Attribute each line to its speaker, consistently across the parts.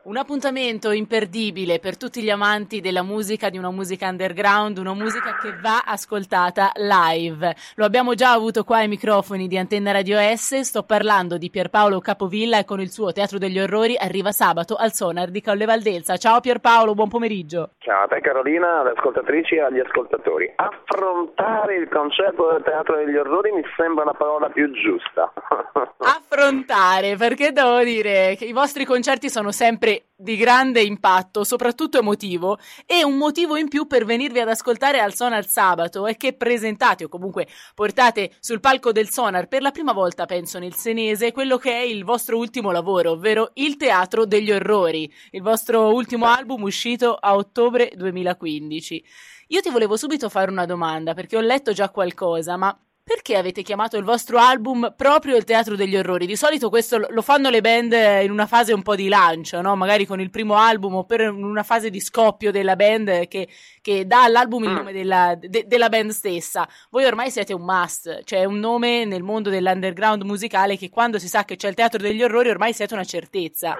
Speaker 1: Un appuntamento imperdibile per tutti gli amanti della musica, di una musica underground, una musica che va ascoltata live. Lo abbiamo già avuto qua ai microfoni di Antenna Radio S, sto parlando di Pierpaolo Capovilla e con il suo Teatro degli Orrori arriva sabato al Sonar di Colle Valdelsa. Ciao Pierpaolo, buon pomeriggio.
Speaker 2: Ciao a te Carolina, alle ascoltatrici e agli ascoltatori. Affrontare il concetto del Teatro degli Orrori mi sembra la parola più giusta.
Speaker 1: Affrontare, perché devo dire che i vostri concerti sono sempre di grande impatto, soprattutto emotivo, e un motivo in più per venirvi ad ascoltare al Sonar sabato è che presentate o comunque portate sul palco del Sonar per la prima volta, penso nel senese, quello che è il vostro ultimo lavoro, ovvero il Teatro degli Orrori, il vostro ultimo album uscito a ottobre 2015. Io ti volevo subito fare una domanda, perché ho letto già qualcosa, ma perché avete chiamato il vostro album proprio il Teatro degli Orrori? Di solito questo lo fanno le band in una fase un po' di lancio, no? Magari con il primo album o per una fase di scoppio della band che dà all'album il nome della band stessa. Voi ormai siete un must, cioè un nome nel mondo dell'underground musicale che quando si sa che c'è il Teatro degli Orrori ormai siete una certezza.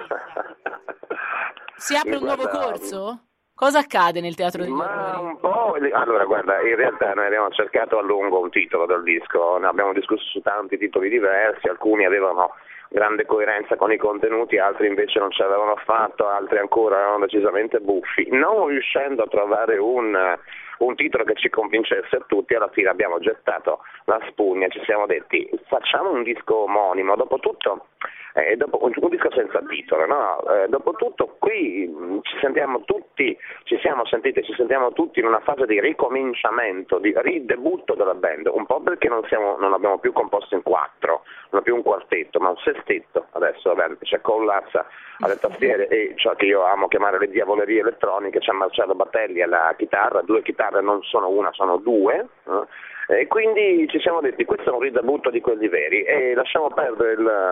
Speaker 1: Si apre un nuovo corso? Cosa accade nel Teatro degli Orrori?
Speaker 2: Un po', allora guarda, in realtà noi abbiamo cercato a lungo un titolo del disco, ne abbiamo discusso su tanti titoli diversi, alcuni avevano grande coerenza con i contenuti, altri invece non ce l'avevano affatto, altri ancora erano decisamente buffi. Non riuscendo a trovare un titolo che ci convincesse a tutti, alla fine abbiamo gettato la spugna, ci siamo detti facciamo un disco omonimo, dopo tutto un disco senza titolo, no? Dopo tutto qui ci sentiamo tutti in una fase di ricominciamento, di ridebutto della band, un po' perché non abbiamo più composto in quattro, non è più un quartetto, ma un sestetto adesso, c'è Collazza alle tastiere e ciò che io amo chiamare le diavolerie elettroniche, c'è Marcello Battelli alla chitarra, 2 chitarre non sono una, sono 2, e quindi ci siamo detti questo è un ridebutto di quelli veri e lasciamo perdere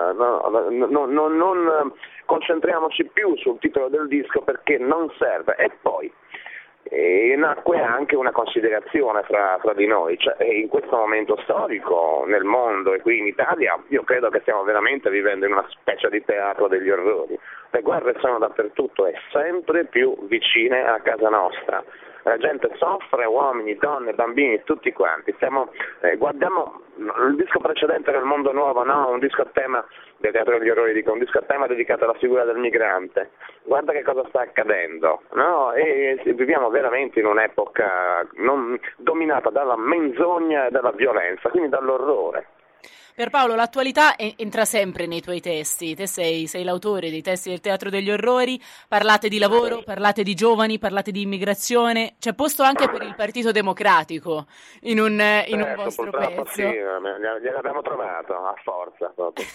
Speaker 2: non concentriamoci più sul titolo del disco perché non serve. E poi nacque anche una considerazione fra di noi, cioè in questo momento storico nel mondo e qui in Italia io credo che stiamo veramente vivendo in una specie di teatro degli orrori. Le guerre sono dappertutto e sempre più vicine a casa nostra. La gente soffre, uomini, donne, bambini, tutti quanti. Guardiamo il disco precedente del Mondo Nuovo, no? Un disco a tema del Teatro degli Orrori, un disco a tema dedicato alla figura del migrante. Guarda che cosa sta accadendo, no? E viviamo veramente in un'epoca dominata dalla menzogna e dalla violenza, quindi dall'orrore.
Speaker 1: Pierpaolo, l'attualità entra sempre nei tuoi testi, te sei l'autore dei testi del Teatro degli Orrori, parlate di lavoro, parlate di giovani, parlate di immigrazione, c'è posto anche per il Partito Democratico in un vostro pezzo.
Speaker 2: Sì, gliel'abbiamo trovato a forza.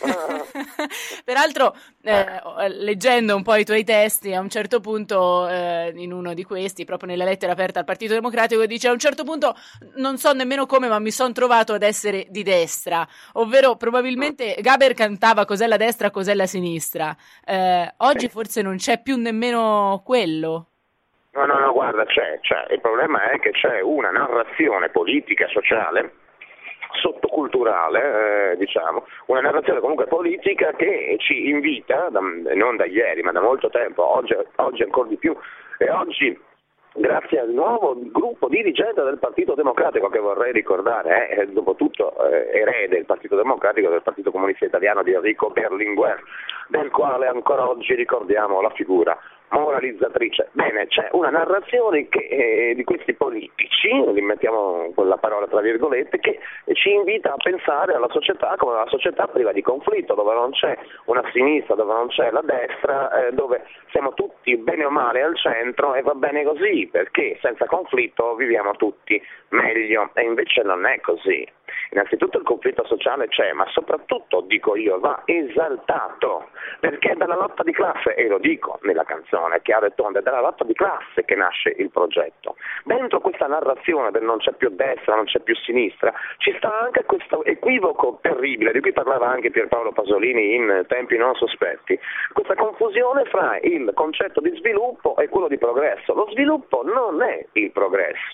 Speaker 1: Peraltro, leggendo un po' i tuoi testi, a un certo punto, in uno di questi, proprio nella lettera aperta al Partito Democratico, dice a un certo punto, non so nemmeno come, ma mi sono trovato ad essere di destra, ovvero probabilmente Gaber cantava cos'è la destra, cos'è la sinistra. Oggi forse non c'è più nemmeno quello.
Speaker 2: No, guarda, c'è. Il problema è che c'è una narrazione politica, sociale, sottoculturale, una narrazione comunque politica che ci invita, non da ieri, ma da molto tempo, oggi ancora di più, e oggi grazie al nuovo gruppo dirigente del Partito Democratico che vorrei ricordare è dopo tutto erede del Partito Democratico, del Partito Comunista Italiano di Enrico Berlinguer, del quale ancora oggi ricordiamo la figura moralizzatrice. Bene, c'è una narrazione di questi politici, li mettiamo quella parola tra virgolette, che ci invita a pensare alla società come una società priva di conflitto, dove non c'è una sinistra, dove non c'è la destra, dove siamo tutti bene o male al centro e va bene così, perché senza conflitto viviamo tutti meglio, e invece non è così. Innanzitutto il conflitto sociale c'è, ma soprattutto, dico io, va esaltato, perché è dalla lotta di classe, e lo dico nella canzone, chiaro e tondo, è dalla lotta di classe che nasce il progetto. Dentro questa narrazione del non c'è più destra, non c'è più sinistra, ci sta anche questo equivoco terribile, di cui parlava anche Pierpaolo Pasolini in tempi non sospetti, questa confusione fra il concetto di sviluppo e quello di progresso. Lo sviluppo non è il progresso.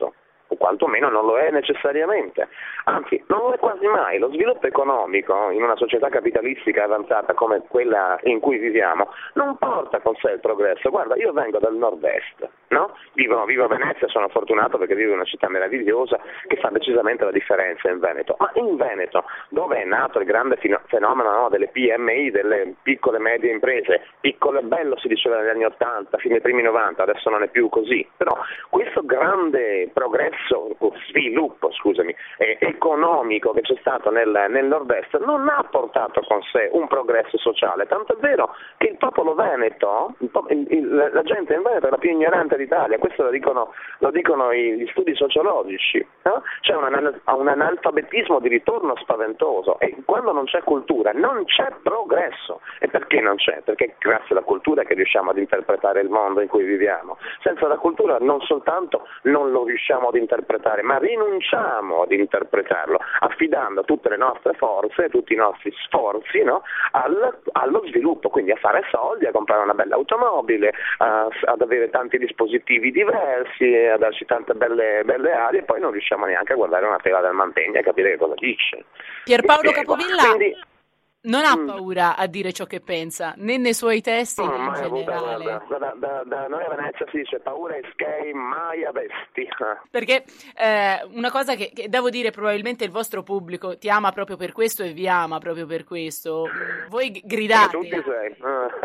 Speaker 2: o quantomeno non lo è necessariamente, anzi non lo è quasi mai. Lo sviluppo economico in una società capitalistica avanzata come quella in cui viviamo non porta con sé il progresso. Guarda, io vengo dal nord-est, no? Vivo a Venezia, sono fortunato perché vivo in una città meravigliosa che fa decisamente la differenza in Veneto, ma in Veneto, dove è nato il grande fenomeno, no, delle PMI, delle piccole e medie imprese, piccolo e bello si diceva negli anni 80, fino ai primi 90, adesso non è più così, però questo grande progresso, sviluppo, economico che c'è stato nel nord-est non ha portato con sé un progresso sociale, tanto è vero che il popolo veneto, la gente in Veneto è la più ignorante d'Italia, questo lo dicono gli studi sociologici, no? C'è un analfabetismo di ritorno spaventoso e quando non c'è cultura non c'è progresso. E perché non c'è? Perché grazie alla cultura che riusciamo ad interpretare il mondo in cui viviamo. Senza la cultura non soltanto non lo riusciamo ad interpretare, ma rinunciamo ad interpretarlo, affidando tutte le nostre forze, tutti i nostri sforzi, no? allo sviluppo, quindi a fare soldi, a comprare una bella automobile, ad avere tanti dispositivi diversi, a darci tante belle ali, e poi non riusciamo neanche a guardare una tela del Mantegna e capire che cosa dice.
Speaker 1: Pierpaolo Capovilla non ha paura a dire ciò che pensa, né nei suoi testi né in generale.
Speaker 2: Da noi a Venezia si dice paura e schei mai avesti.
Speaker 1: Perché una cosa che devo dire, probabilmente il vostro pubblico ti ama proprio per questo e vi ama proprio per questo. Voi gridate.
Speaker 2: Tutti sei.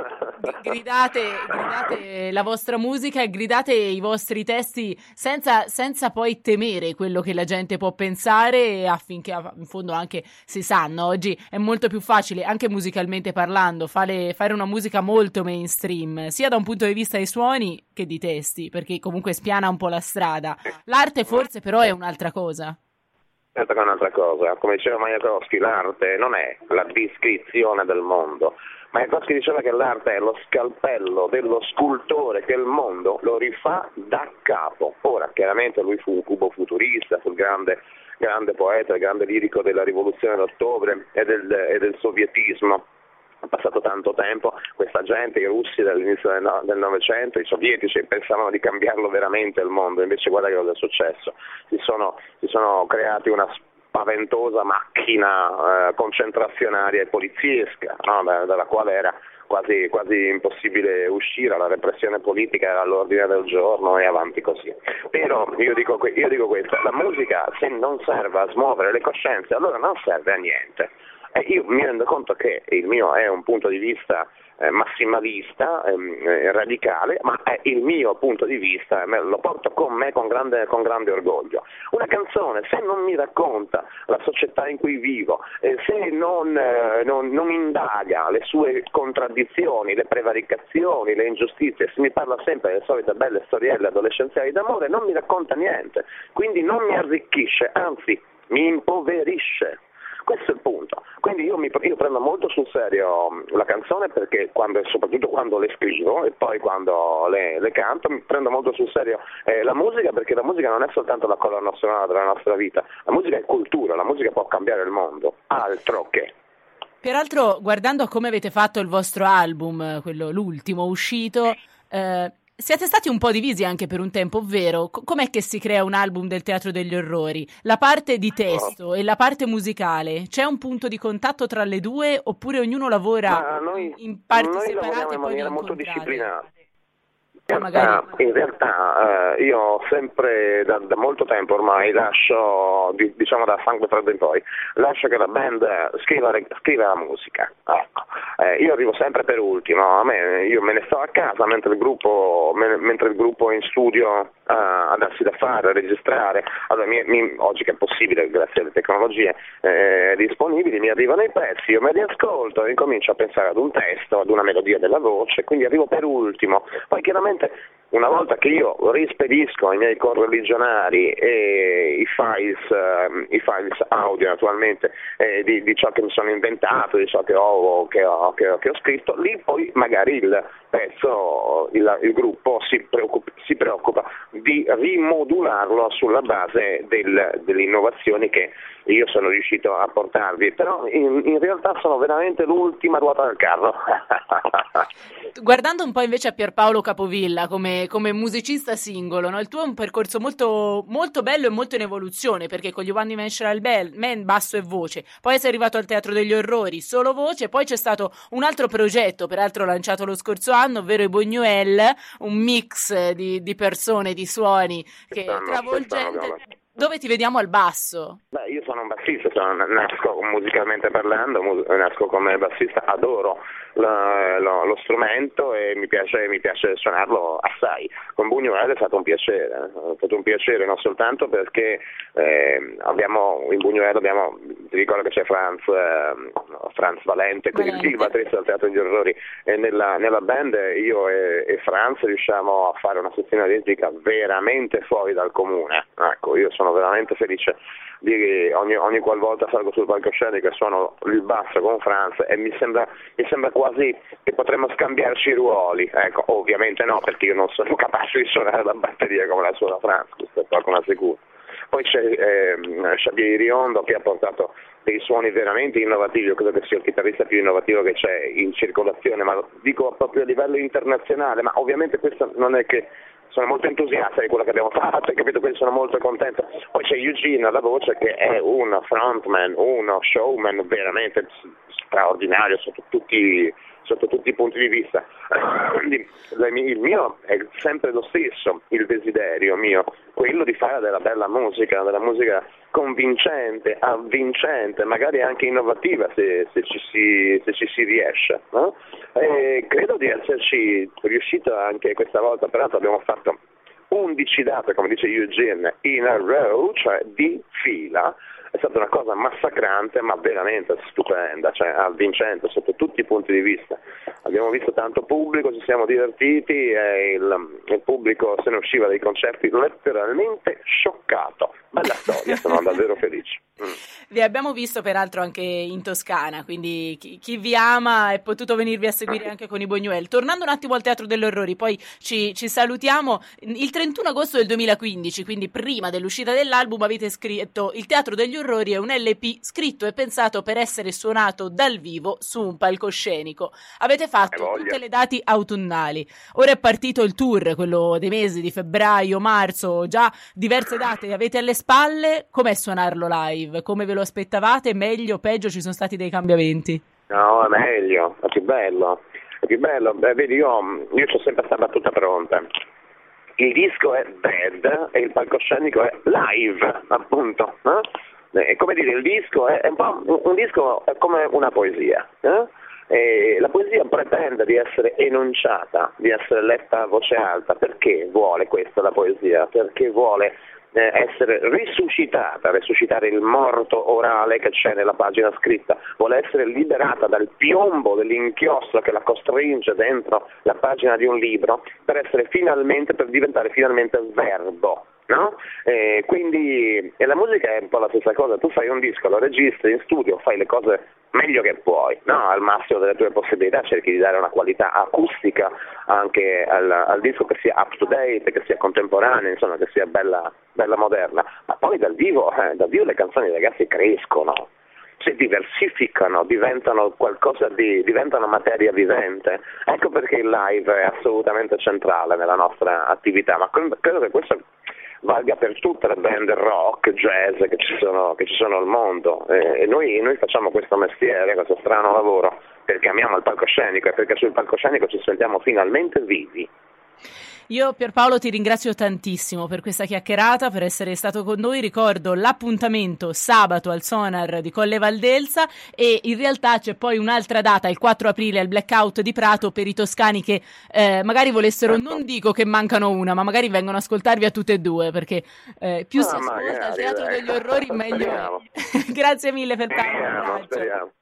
Speaker 1: Gridate la vostra musica e gridate i vostri testi senza poi temere quello che la gente può pensare, affinché in fondo anche si sanno. Oggi è molto più facile, anche musicalmente parlando, fare una musica molto mainstream, sia da un punto di vista dei suoni che di testi, perché comunque spiana un po' la strada. L'arte forse però è un'altra cosa.
Speaker 2: Certo che è un'altra cosa. Come diceva Majakovsky, l'arte non è la descrizione del mondo. Majakovsky diceva che l'arte è lo scalpello dello scultore che il mondo lo rifà da capo. Ora, chiaramente lui fu un cubo-futurista, fu il grande poeta, il grande lirico della rivoluzione d'ottobre e del sovietismo. È passato tanto tempo, questa gente, i russi dall'inizio del Novecento, i sovietici pensavano di cambiarlo veramente il mondo, invece guarda che cosa è successo, si sono creati una spaventosa macchina concentrazionaria e poliziesca, no? dalla quale era quasi impossibile uscire, la repressione politica era all'ordine del giorno e avanti così. Però io dico questo, la musica se non serve a smuovere le coscienze allora non serve a niente. Io mi rendo conto che il mio è un punto di vista massimalista, radicale, ma è il mio punto di vista, lo porto con me con grande orgoglio. Una canzone, se non mi racconta la società in cui vivo, se non indaga le sue contraddizioni, le prevaricazioni, le ingiustizie, se mi parla sempre delle solite belle storielle adolescenziali d'amore, non mi racconta niente, quindi non mi arricchisce, anzi mi impoverisce. Questo è il punto. Quindi io prendo molto sul serio la canzone, perché soprattutto quando le scrivo e poi quando le canto, mi prendo molto sul serio la musica, perché la musica non è soltanto la colonna sonora della nostra vita, la musica è cultura, la musica può cambiare il mondo, altro che.
Speaker 1: Peraltro, guardando a come avete fatto il vostro album, l'ultimo uscito, siete stati un po' divisi anche per un tempo, ovvero com'è che si crea un album del Teatro degli Orrori? La parte di testo e la parte musicale, c'è un punto di contatto tra le due oppure ognuno lavora in parti separate e poi vi
Speaker 2: molto
Speaker 1: incontrate?
Speaker 2: disciplinata. In realtà io sempre da molto tempo ormai lascio, diciamo da Sangue Freddo in poi, lascio che la band scriva la musica. Ecco. Io arrivo sempre per ultimo, io me ne sto a casa mentre il gruppo è in studio a darsi da fare, a registrare. Allora, oggi che è possibile grazie alle tecnologie disponibili, mi arrivano i pezzi, io me li ascolto e incomincio a pensare ad un testo, ad una melodia della voce, quindi arrivo per ultimo. Poi chiaramente una volta che io rispedisco ai miei correligionari i files audio naturalmente di ciò che mi sono inventato, di ciò che ho scritto, lì poi magari il pezzo, il gruppo si preoccupa di rimodularlo sulla base delle innovazioni che io sono riuscito a portarvi, però in realtà sono veramente l'ultima ruota del carro.
Speaker 1: Guardando un po' invece a Pierpaolo Capovilla come come musicista singolo, no? Il tuo è un percorso molto, molto bello e molto in evoluzione, perché con gli One Dimensional Man basso e voce, poi sei arrivato al Teatro degli Orrori solo voce, poi c'è stato un altro progetto, peraltro lanciato lo scorso anno, ovvero i Buñuel, un mix di persone, di suoni che è travolgente. Dove ti vediamo al basso?
Speaker 2: Beh, io sono un bassista, nasco musicalmente parlando, nasco come bassista, adoro lo strumento e mi piace suonarlo assai. Con Buñuel è stato un piacere non soltanto perché in Buñuel ti ricordo che c'è Franz Valente, quindi il batterista del Teatro degli Orrori, e nella band io e Franz riusciamo a fare una sezione ritmica veramente fuori dal comune. Ecco, io sono veramente felice di ogni qualvolta salgo sul palcoscenico e suono il basso con Franz e mi sembra quasi che potremmo scambiarci i ruoli. Ecco, ovviamente no, perché io non sono capace di suonare la batteria come la suona Franz, questo è poco ma sicuro. Poi c'è Xavier Riondo che ha portato dei suoni veramente innovativi, io credo che sia il chitarrista più innovativo che c'è in circolazione, ma lo dico proprio a livello internazionale, ma ovviamente questo non è che sono molto entusiasta di quello che abbiamo fatto, hai capito? Quindi sono molto contento. Poi c'è Eugene alla voce che è un frontman, uno showman veramente straordinario sotto tutti i punti di vista. Quindi il mio è sempre lo stesso, il desiderio mio, quello di fare della bella musica convincente, avvincente, magari anche innovativa se ci si riesce, no? E credo di esserci riuscito anche questa volta, peraltro abbiamo fatto 11 date, come dice Eugene, in a row, cioè di fila. È stata una cosa massacrante ma veramente stupenda, cioè avvincente sotto tutti i punti di vista. Abbiamo visto tanto pubblico, ci siamo divertiti e il pubblico se ne usciva dai concerti letteralmente scioccato. Bella storia, sono davvero felice.
Speaker 1: Vi abbiamo visto peraltro anche in Toscana, quindi chi vi ama è potuto venirvi a seguire anche con i Buñuel. Tornando un attimo al Teatro degli Orrori, poi ci salutiamo. Il 31 agosto del 2015, quindi prima dell'uscita dell'album, avete scritto Il Teatro degli Orrori è un LP scritto e pensato per essere suonato dal vivo su un palcoscenico. Avete fatto tutte le date autunnali. Ora è partito il tour, quello dei mesi di febbraio, marzo, già diverse date avete alle spalle. Com'è suonarlo live? Come ve lo aspettavate? Meglio, peggio? Ci sono stati dei cambiamenti?
Speaker 2: No, è meglio, è più bello. Beh, vedi, io c'ho sempre questa battuta pronta. Il disco è dead e il palcoscenico è live, appunto. Come dire, il disco è un disco è come una poesia. E la poesia pretende di essere enunciata, di essere letta a voce alta. Perché vuole questa la poesia? Perché vuole essere resuscitare il morto orale che c'è nella pagina scritta, vuole essere liberata dal piombo dell'inchiostro che la costringe dentro la pagina di un libro per diventare finalmente verbo. No? Quindi la musica è un po' la stessa cosa, tu fai un disco, lo registri in studio, fai le cose meglio che puoi, no? Al massimo delle tue possibilità cerchi di dare una qualità acustica anche al disco che sia up to date, che sia contemporanea, insomma che sia bella moderna, ma poi dal vivo le canzoni ragazzi crescono, si diversificano, diventano diventano materia vivente. Ecco perché il live è assolutamente centrale nella nostra attività, ma credo che questo valga per tutte le band rock, jazz che ci sono al mondo, e noi facciamo questo mestiere, questo strano lavoro perché amiamo il palcoscenico e perché sul palcoscenico ci sentiamo finalmente vivi.
Speaker 1: Io Pierpaolo ti ringrazio tantissimo per questa chiacchierata, per essere stato con noi. Ricordo l'appuntamento sabato al Sonar di Colle Valdelsa e in realtà c'è poi un'altra data, il 4 aprile al Blackout di Prato per i toscani che magari volessero, non dico che mancano una, ma magari vengono a ascoltarvi a tutte e due, perché più si ascolta il Teatro degli Orrori meglio è. Grazie mille Pierpaolo, un abbraccio.